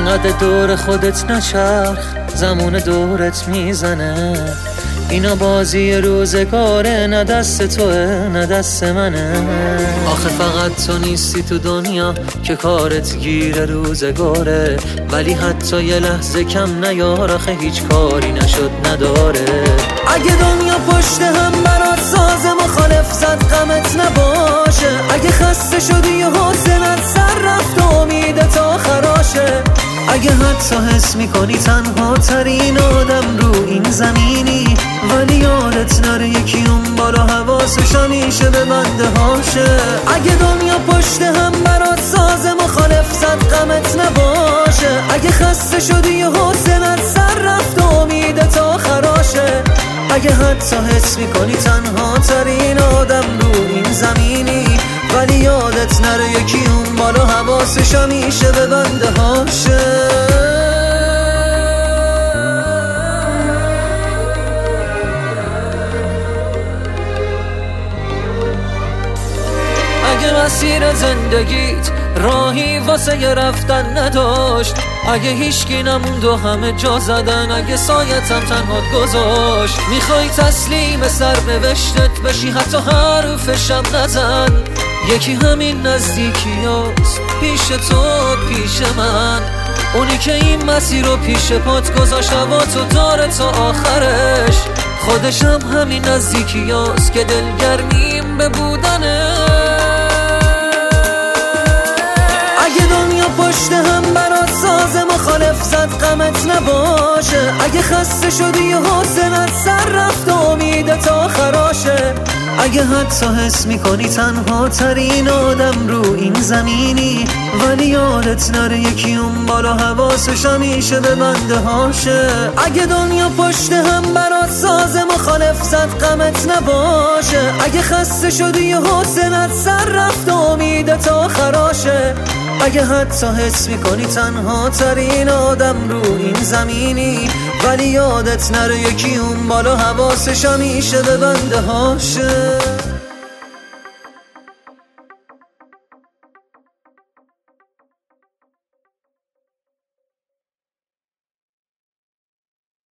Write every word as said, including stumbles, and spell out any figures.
انقدر دور خودت نچرخ، زمان دورت میزنه. اینا بازی روزگاره، نه دست توه نه دست منه. آخه فقط تو نیستی تو دنیا که کارت گیره روزگاره، ولی حتی یه لحظه کم نیار، آخه هیچ کاری نشد نداره. اگه دنیا پشت هم برات ساز مخالف زد غمت نباشه، اگه خسته شدی و حوصلت سر رفت و امید تا خراشه، اگه حتی حس میکنی تنها ترین آدم رو این زمینی، ولی یادت نره یکی اون بالا حواسش همیشه به بنده هاشه. اگه دنیا پشت هم برات ساز مخالف زد غمت نباشه، اگه خسته شدی و حوصلت سر رفت و امید تا خراشه، اگه حتی حس میکنی تنها ترین آدم رو این زمینی، ولی یادت نره یکی اون بالا حواسش همیشه به بنده هاشه. اگه مسیر زندگیت راهی واسه ی رفتن نداشت، اگه هیچکی نموند و همه جا زدن، اگه سایتم تنهات گذاشت، میخوای تسلیم سرنوشتت بشی حتی حرفشم نزن، یکی همین نزدیکیاست پیش تو پیش من، اونی که این مسیر رو پیش پات گذاشت هوا تو داره تا آخرش، خودشم همین نزدیکیاست که دلگرمیم به بودنه. اگه دنیا پشت هم برات ساز مخالف زد غمت نباشه، اگه خسته شدی و حوصلت سر رفت و امید تا خراشه، اگه حتی حس میکنی تنها ترین آدم رو این زمینی، ولی یادت نره یکی اون بالا حواسش همیشه به بنده هاشه. اگه دنیا پشت هم برات ساز مخالف زد غمت نباشه، اگه خسته شدی و حوصلت سر رفت و امید تا خراشه، اگه حتی حس میکنی تنها ترین آدم رو این زمینی، ولی یادت نره یکی اون بالا حواسش همیشه به بنده هاشه.